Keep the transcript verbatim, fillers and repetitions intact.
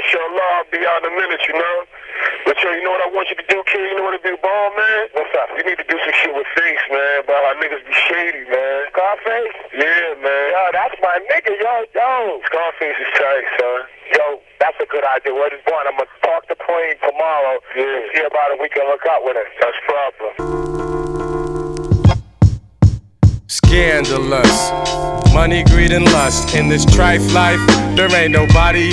Inshallah, I'll be out in a minute, you know. But yo, you know what I want you to do, kid? You know what to do, ball, man? What's up? You need to do some shit with Face, man. But our niggas be shady, man. Scarface? Yeah, man. Yo, that's my nigga, yo, yo. Scarface is tight, son. Yo, that's a good idea. What is one? I'm gonna talk to Plain tomorrow. Yeah. See about it. We can look out with it. That's proper. Scandalous. Money, greed, and lust. In this trife life, there ain't nobody